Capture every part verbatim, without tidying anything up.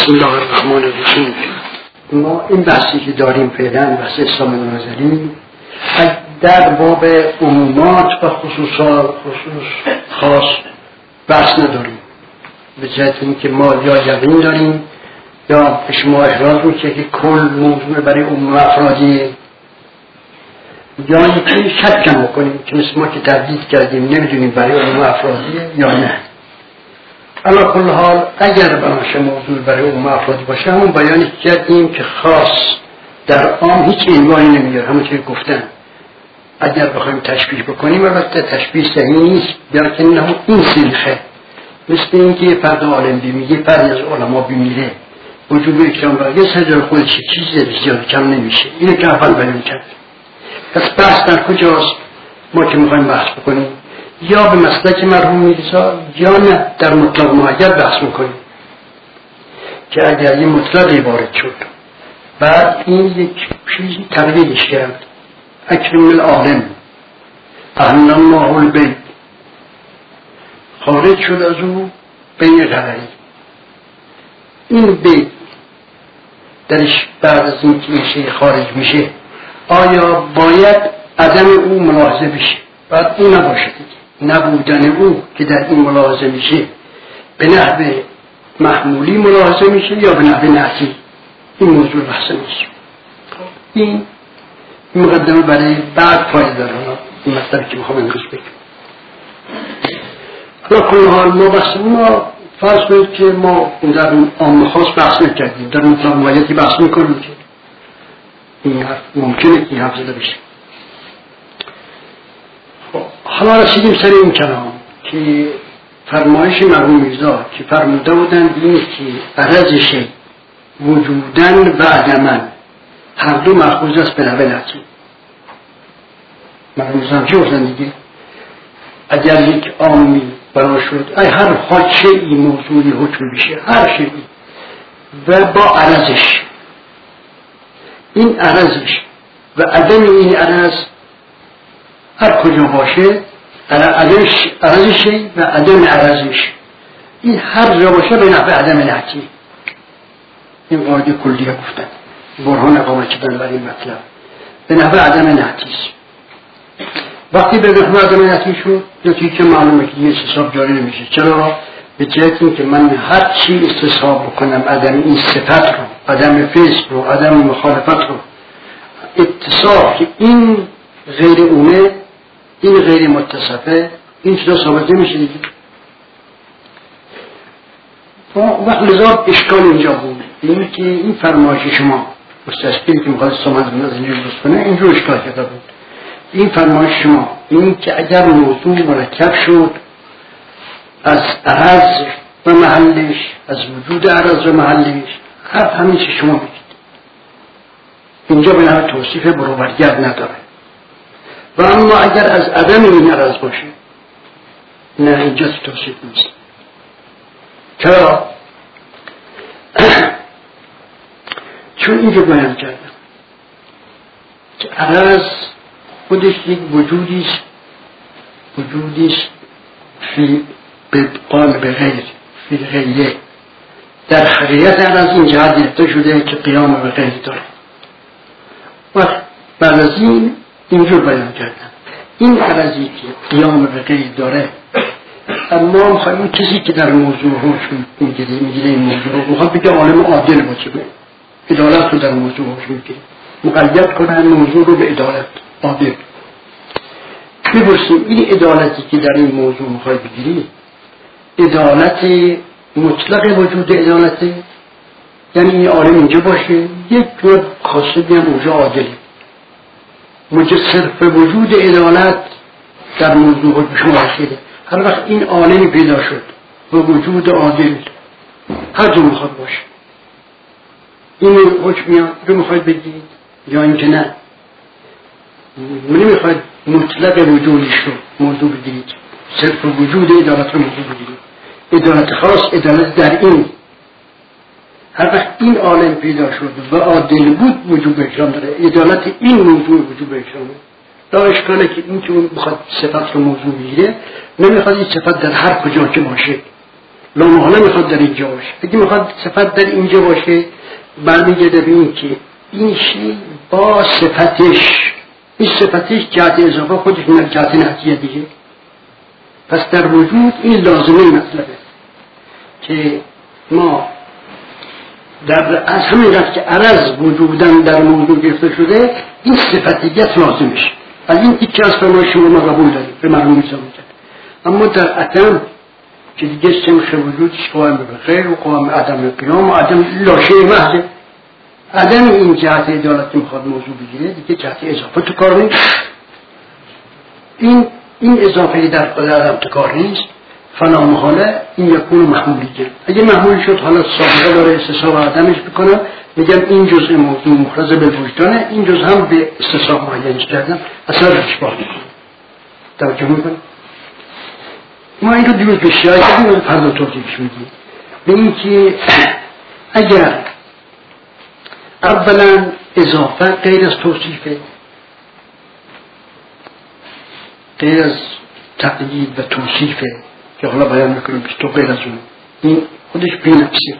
بسم الله الرحمن الرحیم. ما این بحثی که داریم فعلا بحث اسلام نظری در باب عمومات و خصوصات خصوص خاص بحث نداریم، به جهت اینکه ما یا یقین داریم یا به شما احراز میشه که کل موضوع برای عموم افرادیه، یا اینکه شک کم کنیم که مثل ما که تردید کردیم نمیدونیم برای عموم افرادیه یا نه. علی کل حال اگر باشه موضوع برای عموم افرادی باشه همون بیانی کردیم که خاص در عام هیچ عنوانی نمیاره، همون که گفتن اگر بخوایم تشبیه بکنیم البته تشبیه صحیح نیست، در که نه این سلخه مثل اینکه یه فرد عالم بمیگه فردی از علما بمیره وجوب اکرام را یه سجای خود چه چیزی زیاد کم نمیشه. اینه که اول بیان کرد. پس بحث در کجاست؟ ما که میخوایم بحث بکنیم یا به مسلک مرحوم میرزا یا نه در مطلق معید بحث میکنیم که اگر یه مطلق وارد شد بعد این یک چیزی تغییرش کرد، اکرم العالم اهل الله البیت، خارج شد از او بین غلری. این بیت درش بعد از این که میشه خارج میشه آیا باید عدم او ملاحظه بشه؟ بعد او نباشه دیگه، نبودن او که در این ملاحظه میشه به نحو محمولی ملاحظه میشه یا به نحو نحسی. این موضوع بحث نیست. این مقدمه برای بعد فایده داره. این مطلبی که میخوام امروز بگم حالا کل حال ما بحث ما فرض کنید که ما در عام خاص بحث نکردیم، در مطلق معیدی بحث میکنیم که این حرف ممکنه که این حرف زده بشه. حالا رسیدیم سر این کلام که فرمایش مرحوم میرزا که فرموده بودند اینه که عرضش وجودن و عدمن هر دو مأخوذ است به نحو نحسی. مرحوم میرزا هم چه گفتن دیگه؟ اگر یک عامی برای شد ای هر خاچه ای موضوعی حکم بشه هر شیئی و با عرضش، این عرضش و عدم این عرض هر کجا باشه عرضش عرضش و عدم عرضش این هر جا باشه به نحو عدم نحسی. این قاعده کلیه گفتن برهان اقامت کردن برای این مطلب به نحو عدم نحسی. وقتی به نحو عدم نحسی شد نتیجه معلومه که این استصحاب جاری نمیشه. چرا؟ به جهت این که من هر چی استصحاب بکنم عدم این صفت رو، عدم فسق رو، عدم مخالفت رو، اتصاف که این غیر اونه، این غیر متصفه، این چیزا ثابت نمیشه دیگه. وقت لذا اشکال اینجا بود این که این فرمایش شما مستشکل که میخواد سامد از اینجا درست کنه اینجا اشکال کرده بود. این فرمایش شما این که اگر موضوع مرکب شد از عرض و محلش، از وجود عرض و محلش، هر همین چه شما بگید اینجا به نحو توصیف برابرگرد نداره. و اما اگر از عدم این عرض باشه نه اینجا توصیف نیست. چرا؟ چون اینجا بیان کردم که عرض خودش یک وجودیست، وجودیست فی قالب غیر فی غیره. در حقیقت عرض این جهت گرفته شده که قیام به غیر داره. و بعد از این اینجور بیان کردم این عرضی که قیام به غیر داره اما میخوایم اون کسی که در موضوع حکم میگیره میگیره این موضوع رو میخوام بگه عالم عادل باشه، عدالت رو در موضوع حکم میگیره، مقید کنن موضوع رو به عدالت عادل. میپرسیم این عدالتی که در این موضوع میخوای بگیری عدالت مطلق وجود عدالته، یعنی این عالم اینجا باشه یک جور خاصی هم اونجا عادله، مجرد صرف وجود عدالت در موضوع حکم شما رسیده. هر وقت این عالمی پیدا شد و وجود عادل هر جا میخواد باشه این حکم رو میخواید بگید یا اینکه نه نمیخواید مطلق وجودش رو موضوع بگیرید، صرف وجود عدالت رو موضوع بگیرید، عدالت خاص عدالت در این. هر وقت این عالم پیدا شد و عادل بود وجوب اکرام داره، عدالت این موضوع وجوب اکرامه. لا اشکاله که این که اون بخواد صفت رو موضوع بگیره نمیخواد این صفت در هر کجا که باشه لامحاله میخواد در اینجا باشه. اگه میخواد صفت در اینجا باشه برمیگرده به این که این شی با صفتش، این صفتش جهت اضافه خودش میاد جهت نتیجه دیگه. پس در وجود این لازمه مطلبه که ما در از همین رفت که عرض وجودن در موضوع گرفته شده این صفتیت لازمش. از این تیکه از فرمای شما ما قبول داریم به معلوم ایسا میکرد. اما در عدم که دیگه سمخ وجودش قائم به خیر و قائم عدم قیام و عدم لاشه محضه، عدم این جهت عدالت میخواد موضوع بگیره دیگه جهت اضافه تو کار نیست. این این اضافه در خود عدم تو کار نیست. فنامحاله این یکون محمولی کرد. اگه محمولی شد حالا سابقه داره استصحاب عدمش بکنم میگم این جزء موضوع مخرز به وجدانه، این جزء هم به استصحاب معینش کردم اثر اشباه میکنم. توجه میکنم؟ ما این رو دیروز به شیعه کردیم و فردا توضیحش میدیم به این که اگر اولا اضافه غیر از توصیفه، غیر از تقیید و توصیفه که حالا بیان میکنیم که تو غیر از اون، این خودش بی نفسه.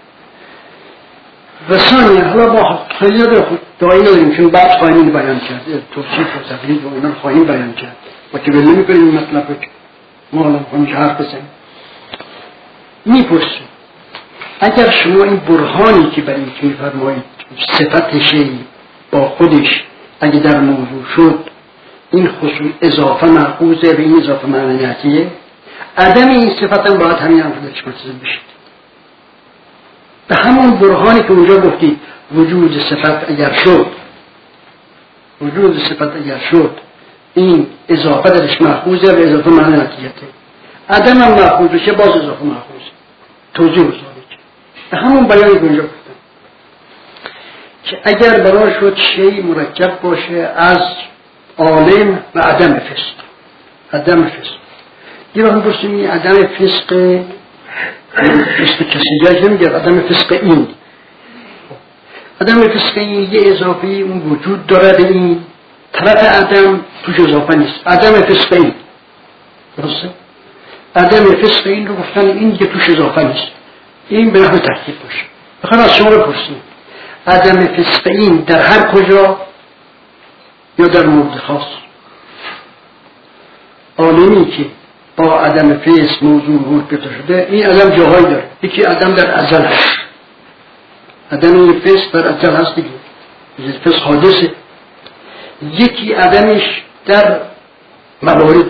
و ثانیه حالا با خیلی داره خود دعایی نداریم چون بعد خواهیم بیان کرد توصیف و تقیید و اینا خواهیم بیان کرد و که بله میکنیم این مطلب رو که ما حالا خواهیم حرف بزنیم. میپرسیم اگر شما این برهانی که برای که میفرمایید صفت شیئی با خودش اگه در موضوع شد این خصوص اضافه مرکوزه به این اضافه معنیتیه، عدم این صفت هم باید همین هم فردش متصل بشید. به همون برهانی که اونجا گفتید وجود صفت اگر شد، وجود صفت اگر شد این اضافه درش مرکوزه به اضافه معنیتیته، عدم هم مرکوز بشه باز اضافه مرکوزه. توضیح بزارید به همون بیانی که اونجا گفتم که اگر برای شد شیء مرکب باشه از عالم و عدم فسق، عدم فسق یه وقت برسیم این عدم فسق فسق کسی جایش نمیگه، عدم فسق این عدم فسق این یه اضافی اون وجود داره به این طرف عدم توش اضافه نیست، عدم فسق این درسته؟ عدم فسق این رو گفتن این دیگه توش اضافه نیست، این به نحو ترکیب باشه. بخواه از شما بپرسیم عدم فسق این در هر کجا یا در مورد خاص؟ عالمی که با عدم فسق موضوع ورود گرفته شده این عدم جاهایی داره. یکی عدم در ازل هست، عدم فسق در ازل هست دیگه، فسق حادثه. یکی عدمش در موارد،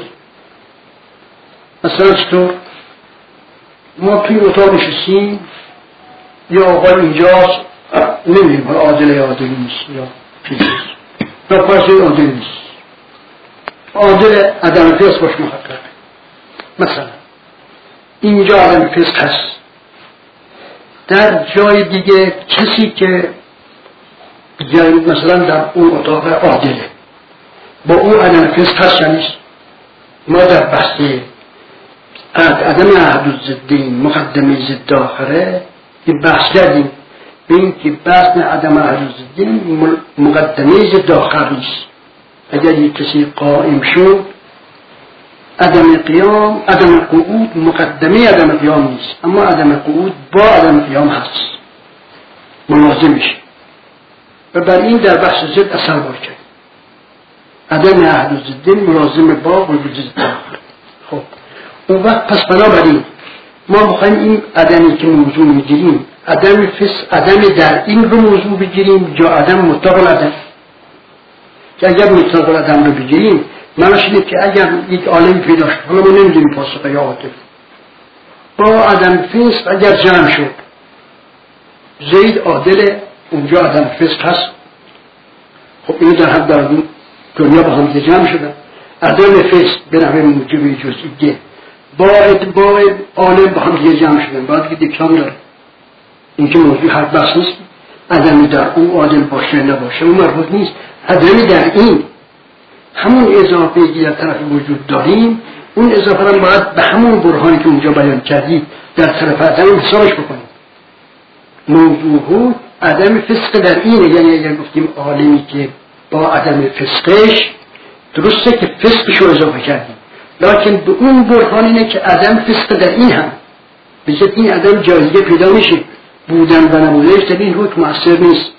مثلا چطور ما توی اتاق نشستیم یا آقای اینجاست نمیدیم حالا عادل یا عادل نیست یا چیزیست یا پرسید عادل نیست، عادل عدم فسق باش محقق. مثلا اینجا عدم فسق هست، در جای دیگه کسی که مثلا در اون اتاق عادله با اون عدم فسق هست یا نیست. ما در بحث عدم احد الضدین مقدمه ضد آخره این بحث کردیم به این که بحث عدم احد الضدین مقدمه ضد آخر نیست. اگر یک کسی قائم شد عدم قیام عدم قعود مقدمه عدم قیام نیست، اما عدم قعود با عدم قیام هست ملازمش و بر این در بحث ضد اثر بار کرد. عدم احد الضدین ملازم با وجود ضد آخر. خب اون وقت پس بنابراین ما میخوایم این عدمی که موضوع میگیریم عدم فسق عدم در این رو موضوع بگیریم یا عدم مطلق العدم، که اگر مطلق العدم رو بگیریم معنیش اینه که اگر یک عالمی پیدا شد حالا ما نمیدونیم فاسقه یا عاطفه با عدم فسق اگر جمع شد زید عادل اونجا عدم فسق هست، خب این در هم در دنیا با هم جمع شدن. عدم فسق به نحو موجب جزئیه با اتباع عالم با هم دیگه جمع شدن، باید که دکلام داره. این که موضوع هر بحث نیست عدمی در اون عادل باشه نباشه اون مربوط نیست. عدمی در این همون اضافه که در طرف وجود داریم اون اضافه را باید به همون برهانی که اونجا بیان کردید در طرف عدم حسابش بکنیم. موضوع عدم فسق در اینه، یعنی اگر گفتیم عالمی که با عدم فسقش درسته که فسقش رو اضافه کردیم، لکن به اون برهان اینه که عدم فسق در این هم بذات این عدم جایزه پیدا میشه. بودن و نبودنش در این حکم مؤثر نیست.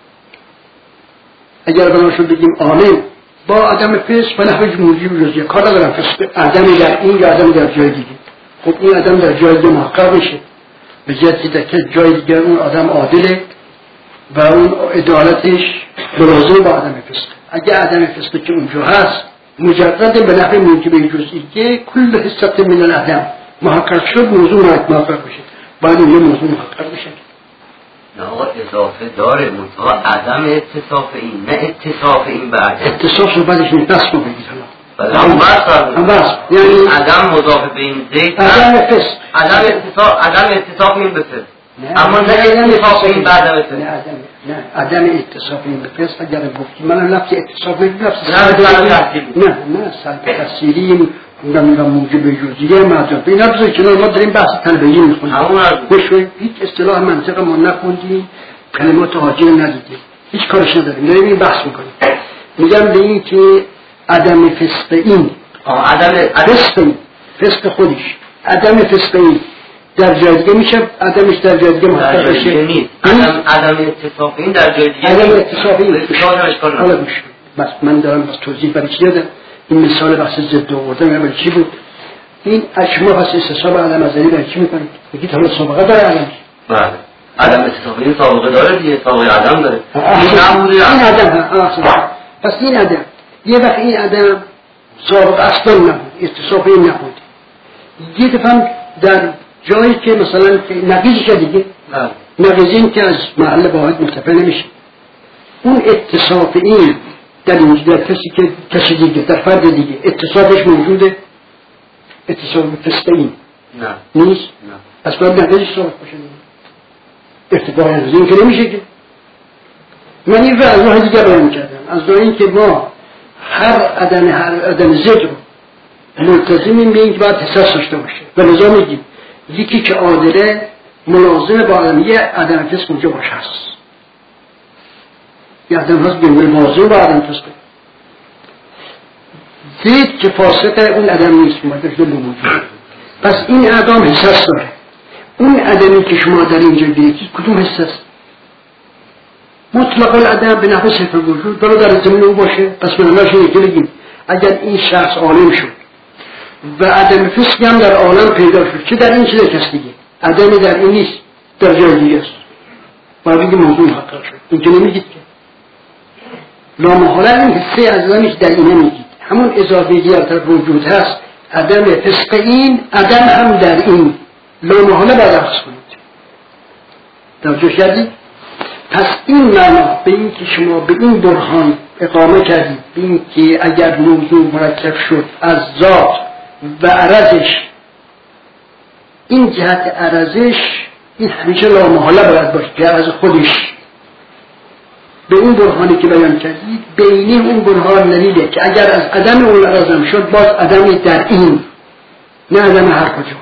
اگر بناشون بگیم عالم با عدم فسق و نحوه موجب جزئیه کار ندارم، فسق عدم در این یا عدم در جای دیگه. خب این عدم در جای دیگه محقق میشه به جهتی که جای دیگه اون آدم عادله و اون عدالتش ملازم با عدم فسق. اگر عدم فسق که اونجا هست مجرد به نحوه موجب جزئیه کل حصت من العدم محقق شد، موضوع محقق میشه. بعد این موضوع محقق میشه. نه آقا اضافه داره منطقه عدم اتصاف این، نه اتصاف این به عدم. اتصاف رو بعدش این دست رو بگید بله هم بس هم بس یعنی عدم مضاف به این زید عدم فسق، عدم اتصاف عدم اتصاف این به فسق، اما نه اتصاف این به عدم فسق. نه عدم نه عدم اتصاف این به فسق. اگر گفتیم من لفظ اتصاف نمیگم نه نه نه سلب تفسیری اونم موجب جزئیه معدود اینا بذار کنار. ما داریم بحث تنبیهی میخونیم، بشوید هیچ اصطلاح منطق ما نخوندیم، کلمات حاجی ندیدیم، هیچ کارش نداریم، داریم این بحث میکنیم. میگم به این که عدم فسق این عدم فسق این فسق خودش عدم فسق این در جای دیگه میشه، عدمش در جای دیگه محقق بشه نیست. عدم عدم اتصاف این در جای دیگه عدم اتصاف این حالا گوش بس من دارم بس توضیح برای چی دادم. این مثال بحث ضد آوردن برای چی بود؟ این شما پس استصحاب عدم ازلی برای چی میکنید؟ بگید حالا سابقه داره عدم. بله عدم استصحاب این سابقه داره دیگه، سابقه عدم داره. این نبوده این عدم. پس این عدم یه وقت این عدم سابقه اصلا نبود، استصحاب این نبود. یه دفعه در جایی که مثلا نقیزش دیگه نقیزین که از محل واحد مرتفع نمیشه، اون اتصاف این در اینجا در کسی که کسی دیگه در فرد دیگه اتصافش موجوده، اتصاف فسق این نه نیست. پس باید نقیزش ثابت باشه دیگه، ارتفاع نقیزین که نمیشه که. من این رو از راه دیگه بیان کردم، از راه این که ما هر عدم هر عدم زد رو ملتزمیم به این که باید حساس داشته باشه و لذا میگیم یکی که عادله ملازم با عدم یه عدم فسق اونجا باشه هست، یه عدم هست به ملازم با عدم فسق. زید که فاسقه اون عدم نیست مدرش دو موجود. پس این عدم حساس داره. اون عدمی که شما در اینجا دیدید کدوم حساس؟ مطلق العدم به نحو صفر وجود برای در زمین او باشه. پس من همش اینه که بگیم اگر این شخص عالم شد و عدم فسق هم در عالم پیدا شد، چه در این چه در کس دیگه، عدمی در این نیست، در جای دیگه است، باید بگیم موضوع محقق شد. این که نمیگید که لامحاله این حسه از آنش در این نمیگید، همون اضافه‌ای در طرف وجود هست، عدم فسق این عدم هم در این لامحاله برعکس کنید. توجه کردید؟ پس این معنا به این که شما به این برهان اقامه کردید، به این که اگر موضوع مرکب شد از ذات و عرضش، این جهت عرضش این همیشه لامحاله باید باشه که عرض خودش به اون برهانی که بیان کردید بینی اون برهان دلیله که اگر از عدم اون عرضم شد باز عدم در این، نه عدم هر کجا.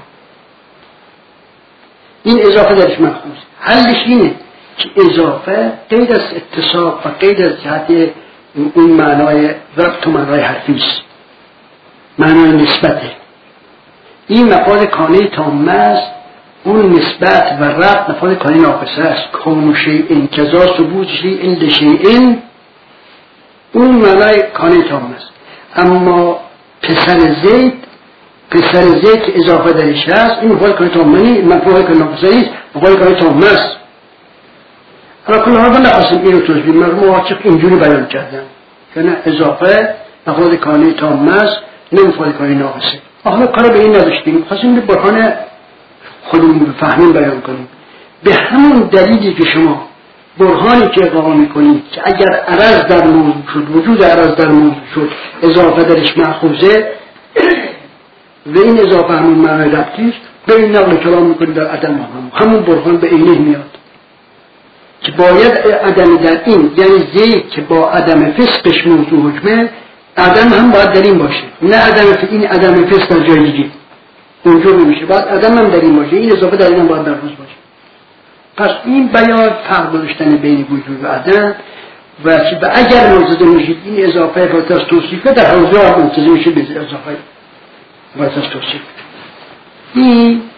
این اضافه درش مخصوص حلش اینه که اضافه غیر از اتصاب و غیر از جهت اون معنای ربط و معنای حرفی است، معنای نسبته. این مفاد کانه تامه است، اون نسبت و ربط مفاد کانه ناقصه است. کون شیئن کذا ثبوت شیئن لشیئن، اون معنای کانه تامه است. اما پسر زید پسر زید که اضافه درش هست این مفاد کانه تامه نیست، مفاد کانه ناقصه نیست، مفاد کانه تامه است. حالا کل ها من نخواستم این رو توضیح من مواجب اینجوری بیان کردم که نه اضافه مفاد کانه تامه است، نه مفاد کانه ناقصه. حالا کار به این نداشتیم، خواستیم به برهان خودمون بفهمیم بیان کنیم. به همون دلیلی که شما برهانی که اقامه میکنید که اگر عرض در موضوع شد، وجود عرض در موضوع شد، اضافه درش مأخوذه و این اضافه همون معنی ربطیست، به این نقل کلام میکنید در عدم هم همون برهان به اینه میاد که باید عدم در این، یعنی زید که با عدم فسقش موضوع حکمه، عدم هم باید در این باشه، نه عدم این عدم فسق در جای دیگه اونجا نمیشه، باید عدم هم در این باشه، این اضافه در این هم باید درموز باشه. پس این بیان فرق داشتن بین وجود و عدم و که اگر ملتزم میشید این اضافه باید از توصیفه در حوزه ها ملتزم میشید به اضافه باید از توصیف. این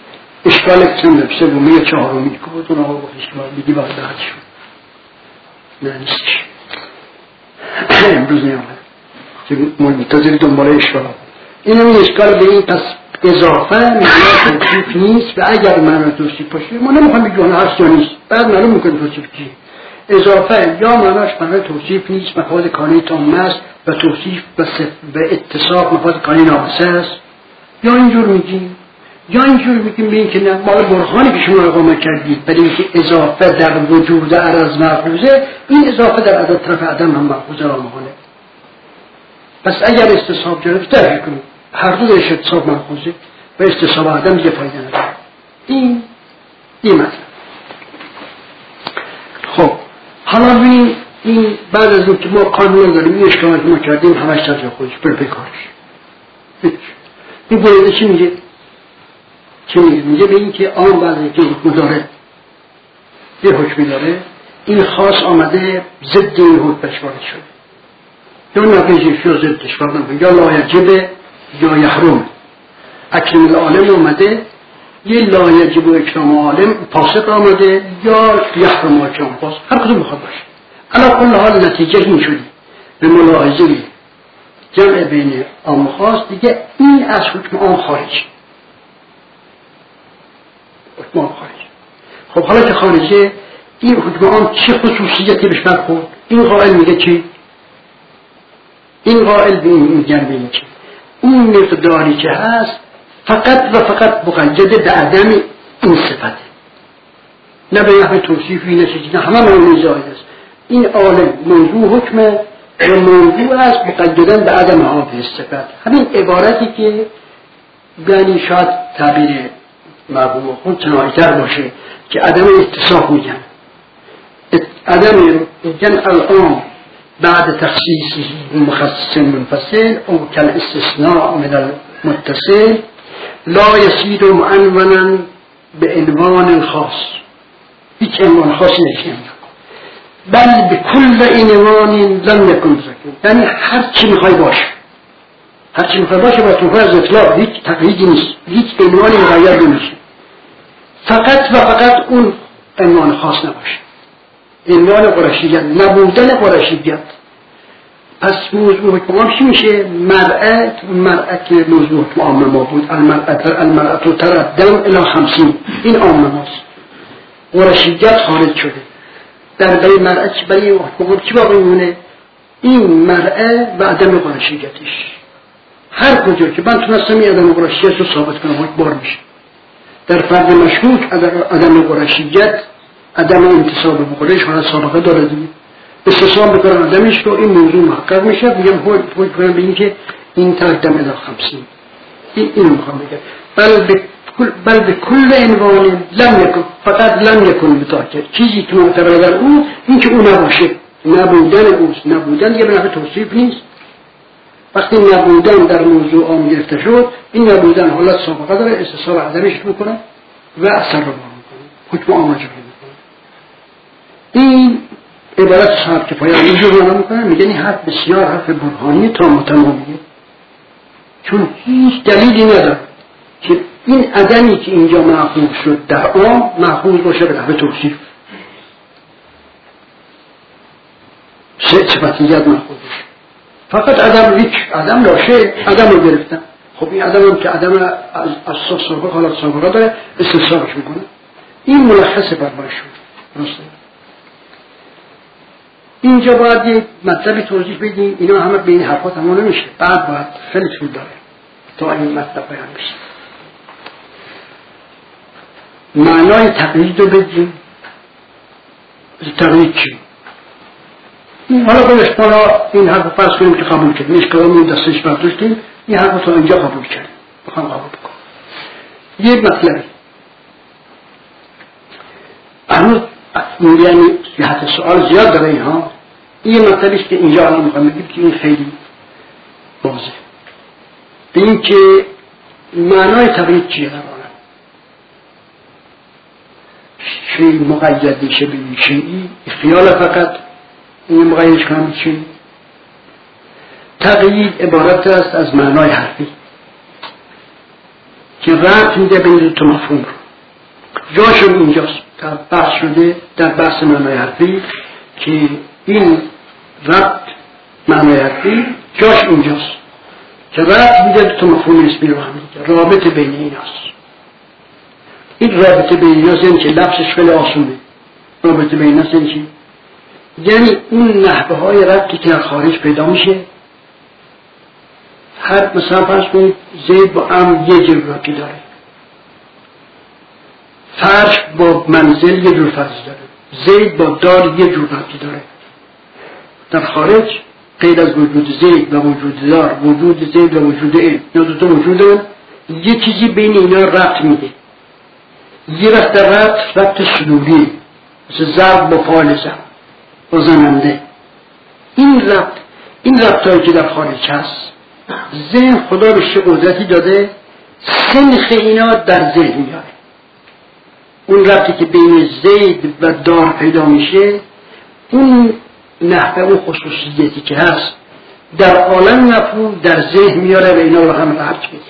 اشکال کم سومی یا چهارمی که بود اون آقا بود اشکال میگی باید دهد شد نه نیستش امروز نیامد که منتظر دنباله اشکال این همین اشکال به این پس اضافه میگه توصیف نیست و اگر معنی توصیف باشه ما نمیخوام بگیم هست یا نیست بعد معلوم میکنیم توصیف چیه اضافه یا معناش معنی توصیف نیست مفاد کانی تام است و توصیف به اتصاف مفاد کانی ناقصه است یا اینجور میگیم یا اینجور میگیم به این که نه مال برهانی که شما اقامه کردید برای اینکه اضافه در وجود عرض محفوظه این اضافه در عدد طرف عدم هم محفوظه را مخانه پس اگر استصحاب جانب درک کنید هر دو درش استصحاب محفوظه و استصحاب عدم دیگه فایده نداره این این مطلب خب حالا ببینیم این بعد از اینکه ما قانون داریم این اشکالات ما کردیم همش ترجمه خودش بر بکارش این بایده چی میگه چی میگه میگه به این که آن بعد اینکه حکم داره یه حکمی داره این خاص آمده ضد این حکمش وارد شده یا نقیزش یا ضدش وارد نمیده یا لایجبه یا یحرم اکرم العالم اومده یه لایجب و اکرام عالم پاسق آمده یا یحرم و اکرام پاسق هر کدوم بخواد باشه علا کل حال نتیجه این شدی به ملاحظه جمع بین عام خاص دیگه این از حکم عام خارج حکم عام خارج خب حالا که خارجه این حکم عام چه خصوصیتی بهش برخورد این قائل میگه چی این قائل به این جنبه این چی اون مقداری که هست فقط و فقط مقید به عدم این صفته نه به نحو توصیفی نه چیزی نه همه معنی زاید است این عالم موضوع حکمه و موضوع است مقیدن به عدم هذه الصفت همین عبارتی که یعنی شاید تعبیر مرحوم خود تنایتر باشه که عدم اتصاف میگن عدم میگن الان بعد تخصیص مخصص منفصل او كالاستثناء من المتصل لا يصير معنونا بعنوان خاص هیچ عنوان خاصی نشیم بل بكل عنوان لم يكن ذكر یعنی هر چی میخوای باشه هر چی میخوای باشه با توفه از اطلاق هیچ تقییدی نیست هیچ عنوانی مغیر نمیشه فقط و فقط اون عنوان خاص نباشه عنوان قرشیت نبودن قرشیت پس موضوع حکم چی میشه مرأة مرأة که موضوع حکم عام ما بود المرأة المرأة تردم الی خمسین این عام ماست قرشیت خارج شده در برای مرأة برای حکم چی باقی مونه این مرأة و عدم قرشیتش هر کجا که من تونستم این عدم قرشیت رو ثابت کنم یک بار میشه در فرد مشکوک عدم قرشیت عدم انتصاب به قریش حالا سابقه داره دیگه استثناء بکنم عدمش رو این موضوع محقق میشه بگم حکم کنم به این که این تردم الی خمسین این اینو میخوام بگم بل به بل به کل عنوان لم یکن فقط لم یکن بتاکد چیزی که معتبر در اون این که اون نباشه نبودن اوست نبودن یه بنابه توصیف نیست وقتی نبودن در موضوع عام گرفته شد این نبودن حالت سابقه داره استثناء عدمش میکنه و اثر رو میکنه حکم عام جاری میکنه این عبارت صاحب کفایه اینجور معنا میکنه میگن این حرف بسیار حرف برهانی تا متمامیه چون هیچ دلیلی نداره که این عدمی که اینجا محفوظ شد در عام محفوظ باشه به نحو توصیف سه صفتیت محفوظ باشه فقط عدم هیچ عدم لاشه عدم رو گرفتن خب این عدم هم که عدم از اساس سابقه حالت سابقه داره استثناءش میکنه این ملخص برباش شد درسته اینجا باید یک مطلبی توضیح بدیم اینا همه به این حرفا تمام نمیشه بعد باید خیلی طول داره تا این مطلب بیان بشه معنای تقیید رو بدیم تقیید چی این حالا بلش بالا این حرف فرض کنیم که قبول کردیم اشکالمون دستش برداشتیم این حرف تا اینجا قبول کردیم بخوام قبول بکنم یه مطلبی هنوز یعنی جهت سؤال زیاد داره اینها این مطلبیست که اینجا الان میخوام بگیم که این خیلی واضح به این که معنای تقیید چیه در آن شیء مقید میشه به شیئی خیال فقط این مقیدش کنم چی تقیید عبارت است از معنای حرفی که ربط میده بین دو تا مفهوم رو جاشون اینجاست در بحث شده در بحث معنای حرفی که این ربط معنای حرفی جاش اینجاست که ربط میده تو مفهوم اسمی رو هم میده. رابطه بین این هست. این رابطه بین این هست یعنی که لفظش خیلی آسونه. رابطه بین این هست یعنی چی؟ یعنی اون نحوه های ربطی که در خارج پیدا میشه، هر مثلا فرض کنید زید با ام یه جور ربطی داره، فرش با منزل یه جور فرض داره، زید با دار یه جور ربطی داره. در خارج غیر از وجود زید و وجود دار، وجود زید و وجود این یا دو تا وجود یه چیزی بین اینا ربط میده. یه وقت در ربط ربط سلولی مثل ضرب با فاعل ضرب با زننده. این ربط این ربطایی که در خارج هست ذهن خدا بهش قدرتی داده سنخ اینا در ذهن میاره. اون ربطی که بین زید و دار پیدا میشه اون نحوه اون خصوصیتی که هست در عالم مفهوم در ذهن میاره و اینا رو هم ربط میده.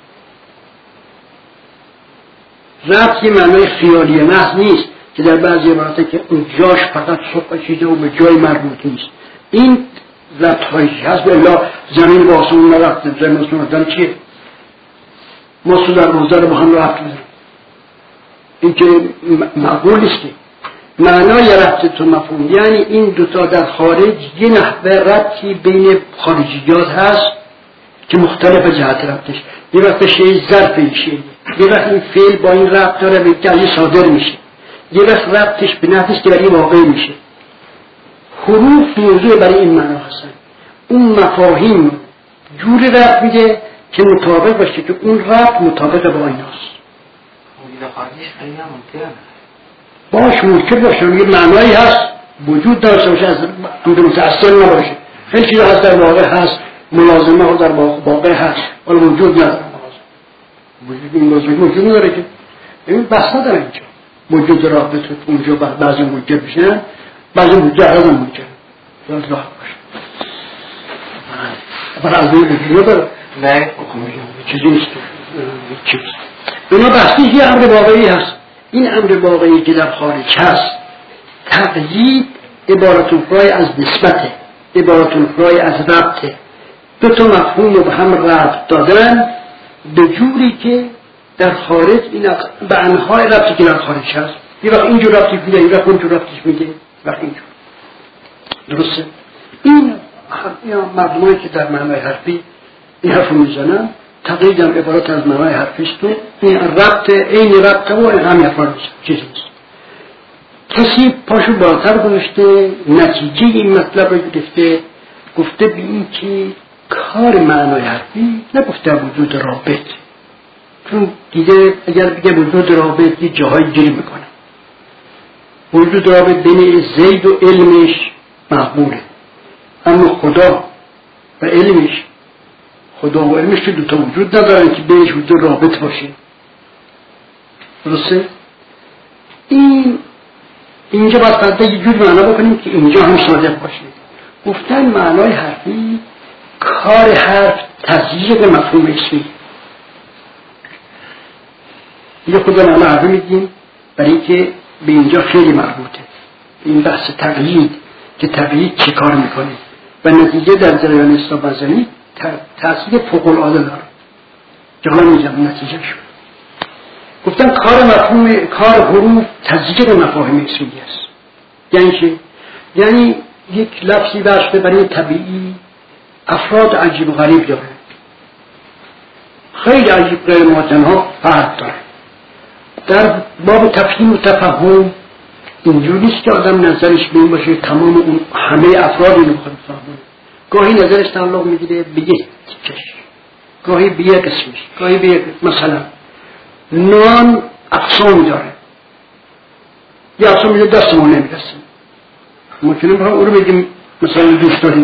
ربط یه معنای خیالی محض نیست که در بعضی عبارته که اون جاش فقط صبح چیده و به جای مربوط نیست. این ربط هایی هست به الله زمین با آسمون ربط نمیزن. زمین آسمون ربط چیه؟ ما سو در روزه رو با هم ربط میزن. این که معقول نیست که معنای ربط تو مفهوم یعنی این دوتا در خارج یه نحوه ربطی بین خارجیات هست که مختلف جهت ربطش. یه وقت شیء ظرف میشه، یه وقت این فعل با این ربط داره به جایی صادر میشه، یه وقت ربطش به نفسش که برای واقع میشه. حروف موضوع برای این معنا هستن. اون مفاهیم جوری ربط میده که مطابق باشه که اون ربط مطابق با ایناست. باش ممکن باشه یه معنایی هست وجود داشته باشه از امر متأثر نباشه. خیلی چیزا هست در واقع هست، ملازمه ها در واقع هست ولی وجود نداره. وجود این موضوع وجود نداره که این بحث نداره اینجا. وجود رابطه اونجا بعضی موجب میشن بعضی موجب هم موجب یاد راه باشه. برای از این وجود نداره نه چیزی نیست. چیز اینا بحثی یه امر واقعی هست. این امر واقعی که در خارج هست تقیید عبارت‌الفرای از نسبته، عبارت‌الفرای از ربطه. دو تا مفهوم رو به هم ربط دادن به جوری که در خارج این به انواع ربطی که در خارج هست یه وقت اینجور ربطی میده یه وقت اونجور ربطیش میده وقت اینجور. درسته؟ این مردمایی که در معنای حرفی این حرف رو میزنن تقیید هم عبارت از معنای حرفیست و این ربط این ربط و همین افراد میزن چیزی نیست. کسی پاشو بالاتر گذاشته نتیجه این مطلب رو گرفته گفته به این که کار معنای حرفی نگفته وجود رابط، چون دیگه اگر بگه وجود رابط یه جاهای گیری میکنه. وجود رابط بین زید و علمش مقبوله، اما خدا و علمش خدا و علمش که دوتا وجود ندارن که بینش وجود رابط باشه. درسته؟ این اینجا باید فرده یه جور معنا بکنیم که اینجا هم صادق باشه. گفتن معنای حرفی کار حرف تزییق مفهوم اسمی. یه خود معنا حرفی میگیم برای که به اینجا خیلی مربوطه. این بحث تقیید که تقیید چی کار میکنه و نتیجه در جریان اصلاح بزنی تأثیر فوق العاده داره. جهان میگم نتیجه شد. گفتن کار مفهوم کار حروف تزییق مفاهیم اسمی است. یعنی چی؟ یعنی یک لفظی بسته برای طبیعی افراد عجیب و غریب داره. خیلی عجیب غیر معتنها فرق داره. در باب تفهیم و تفهم اینجور نیست که آدم نظرش به این باشه تمام اون همه افراد اینو بخواد بفهمه. گاهی نظرش تعلق میگیره به یک تیکش، گاهی به یک قسمش، گاهی به یک مثلا نان اقسام داره. یه اقسام میگه دست ما نمیرسه. ممکنه بخوام اون رو بگیم مثلا دوست داریم.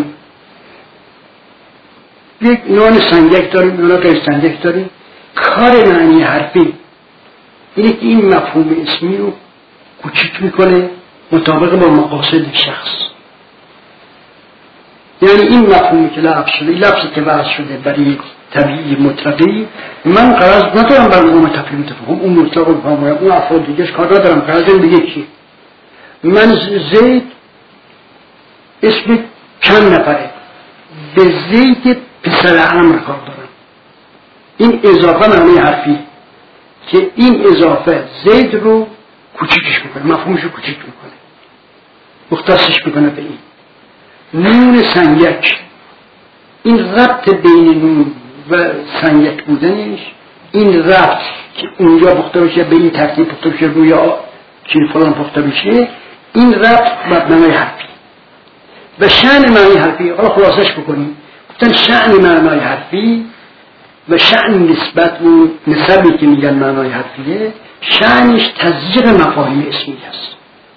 یک نان سنگک داریم، نان غیر سنگک داریم. کار معنی حرفی اینه که این مفهوم اسمی رو کوچیک میکنه مطابق با مقاصد شخص. یعنی این مفهومی که لفظ شده، لفظی که وضع شده برای طبیعی مطلقی، من قرض ندارم بر اون تفهیم تفهم اون مطلق رو فهمایم، اون افراد دیگهش کار ندارم، قرض دیگه چی؟ من زید اسم چند نفره به زید پسر عمر کار دارم. این اضافه معنی حرفی که این اضافه زید رو کوچیکش میکنه، مفهومش رو کوچیک میکنه، مختصش میکنه به این نون سنگک. این ربط بین نون و سنگک بودنش، این ربط که اونجا پخته بشه به این ترتیب پخته بشه روی چین فلان پخته بشه، این ربط بر معنای حرفی و شأن معنی حرفی. حالا خلاصش بکنیم، گفتن شأن معنای حرفی و شأن نسبت و نسبی که میگن معنای حرفیه، شأنش تزییق مفاهیم اسمی هست.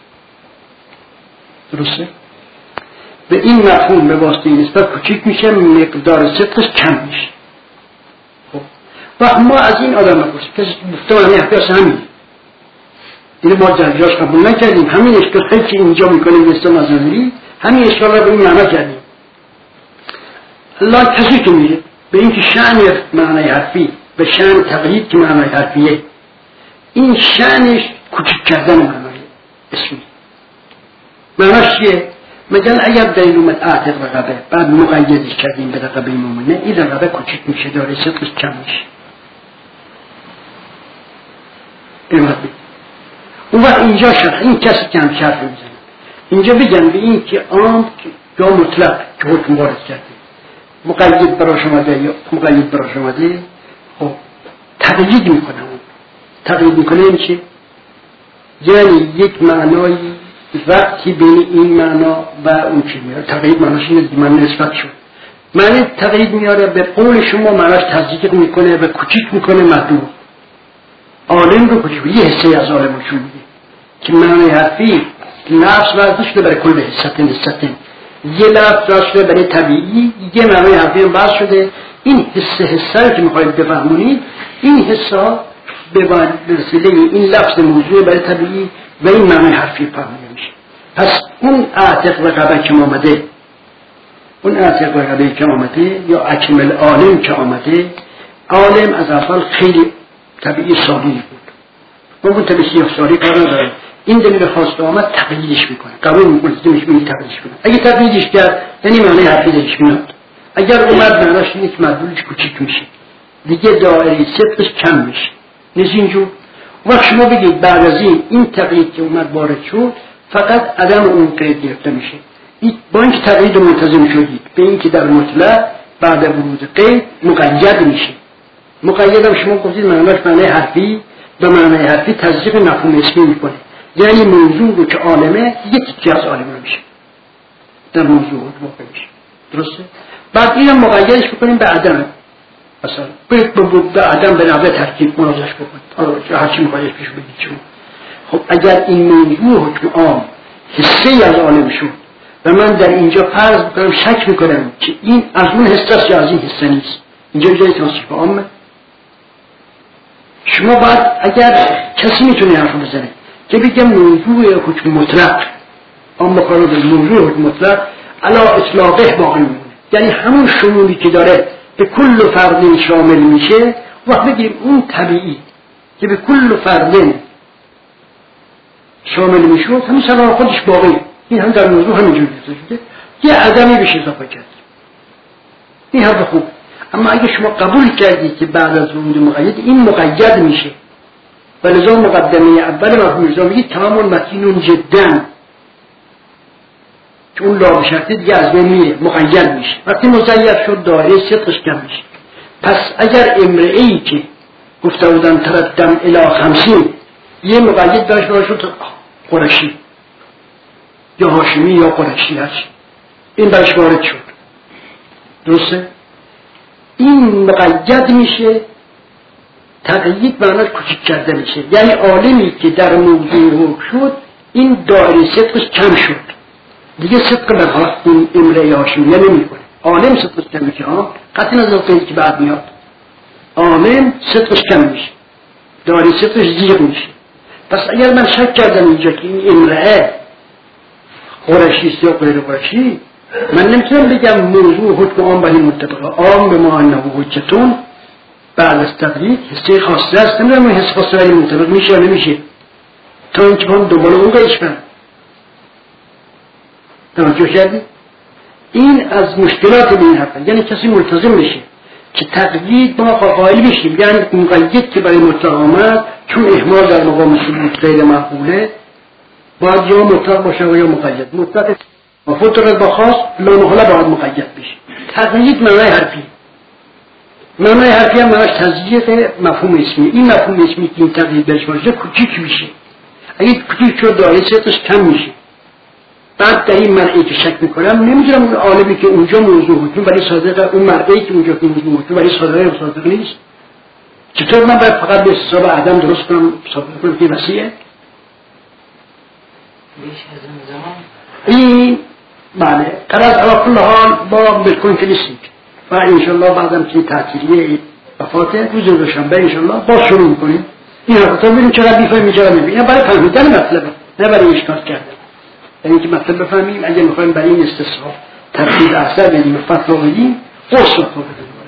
درسته؟ به این مفهوم به واسطه نسبت کوچیک میشه، مقدار صدقش کم میشه. خب وقت ما از این آدم نپرسیم کسی گفته معنی حرفی هست همین، این ما جرجاش قبول نکردیم، همین اشکال هایی که اینجا میکنیم مثل مزنری، همین اشکال را به این معنا کردیم. الله کسی که میره به این که شأن معنی حرفی به شأن تقیید که معنی حرفیه، این شأنش کوچک کردن معنی اسمی. معناش چیه؟ مثلا اگر دلیل اومد اعتق رقبه، بعد مقیدش کردیم به رقبه مومنه، این رقبه کوچک میشه، داره صدقش کم میشه. این وقت اون وقت اینجا شرح، این کسی که هم شرح میزنه اینجا بگن به این که عام یا مطلق که حکم وارد کرده، مقید براش اومده یا مقید براش اومده، خب تقیید میکنه. اون تقیید میکنه این چی؟ یعنی یک معنای وقتی بین این معنا و اون چی میاره. تقیید معناش اینه که معنی نسبت شد، معنی تقیید میاره به قول شما معناش تزییق میکنه و کوچیک میکنه مطلوب. عالم رو کوچیک، یه حصه از عالم رو میگه که معنی حرفی لفظ وضع شده برای کل حصت نسبت، یه لفظ وضع شده برای طبیعی، یه معنی حرفی هم وضع شده. این حصه حصه رو که میخواید بفهمونید، این حصه به وسیله این لفظ موضوع برای طبیعی و این معنی حرفی فهمیده میشه. پس اون اعتق رقبه که آمده، اون اعتق رقبه که آمده یا اکمل عالم که آمده، عالم از اول خیلی طبیعی سالی بود، اون طبیعی سالی کار نداره. این دلیل خواسته آمد تقییدش میکنه، قبول میکنه میشه میگه تقییدش کنه. اگه تقییدش کرد یعنی معنی حرفی درش میاد. اگر اومد معناش اینه که مدلولش کوچیک میشه، دیگه دایره صدقش کم میشه. نیست اینجور. وقت شما بگید بعد از این این تقیید که اومد وارد شد فقط عدم اون قید گرفته میشه. با اینکه تقیید منتظم شدید به اینکه در مطلق بعد ورود قید مقید میشه. مقید هم شما گفتید معناش معنی حرفی و معنی حرفی تزریق مفهوم اسمی میکنه، یعنی موضوع رو که عالمه یک تیکه از عالمه میشه، در موضوع واقع میشه. درسته؟ بعد اینم مقیدش بکنیم به عدم، مثلا باید به عدم به نحوه ترکیب منازش بکنید، هرچی مقیدش پیش بدید شما. خب اگر این موضوع حکم عام حصه از عالم شد و من در اینجا فرض بکنم شک میکنم که این از اون حصه است یا از این حصه نیست، اینجا جای توصیف عامه. شما باید اگر کسی میتونه حرف بزنه که بگم موضوع حکم مطلق، اما مقارن به موضوع حکم مطلق علا اطلاقه باقی میمونه، یعنی همون شمولی که داره به کل فرد شامل میشه، وقت بگیم اون طبیعی که به کل فرد شامل میشه همین سبب خودش باقی، این هم در موضوع همینجوری شده، یه عدمی بهش اضافه کرد. این حرف خوب. اما اگه شما قبول کردید که بعد از ورود مقید این مقید میشه و لذا مقدمه اول مفهوم الزام میگید تمام متینون جدا، که اون لا بشرطی دیگه از بین میره، مقید میشه. وقتی مزیر شد دایره صدقش کم میشه. پس اگر امرئه‌ای که گفته بودن تردم الی خمسین یه مقید داشت باشد قرشی یا هاشمی یا قرشی هست، این برش وارد شد. درسته؟ این مقید میشه، تقیید معناش کوچک کرده میشه، یعنی عالمی که در موضوع حکم شد این دایره صدقش کم شد، دیگه صدق به این امرئه هاشمیه نمیکنه. عالم صدقش کم میشه، ها قطعی نظر قیدی که بعد میاد عالم صدقش کم میشه، دایره صدقش زیغ میشه. پس اگر من شک کردم اینجا که این امرئه قرشی است یا غیر قرشی، من نمیتونم بگم موضوع حکم عام برای متفقه عام به ما انه حجتون بعد از تقلید حسه خاصه است. نمیدونم این حس خاصه برای متفق میشه یا نمیشه تا اینکه هم دنبال اون قیش کنم. توجه کردی؟ این از مشکلات این حرفه. یعنی کسی ملتزم بشه که تقلید ما قائل بشیم، یعنی مقید که برای مطلق آمد چون اهمال در مقام ثبوت غیر معقوله باید یا مطلق باشه و یا مقید. مطلق مفوت با خاص لا محاله باید مقید بشه. تقلید معنای حرفی، معنای حرفی هم معناش تضییق مفهوم اسمی. این مفهوم اسمی که این تقلید برش باشه کوچیک میشه، اگه کوچیک شد داره سطحش کم میشه. بعد در این مرئی که شک میکنم نمیدونم اون عالمی که اونجا موضوع حکم برای صادق، اون مرئی که اونجا که موضوع حکم برای صادقه و صادق نیست، چطور من باید فقط به حساب عدم درست کنم ثابت کنم که وسیعه؟ این بله قرار علا کل حال با بلکن که نیستیم و انشالله بعدم که تعطیلیه وفاته روز دوشنبه انشالله با شروع میکنیم این حرفتا ببینیم چقدر بیفهمیم چقدر میبینیم برای فهمیدن مطلبه نه برای اشکال کردن. یعنی که مطلب بفهمیم اگه میخوایم برای این استصحاب ترتیب اثر بدیم فتوا بدیم قرص رو بدیم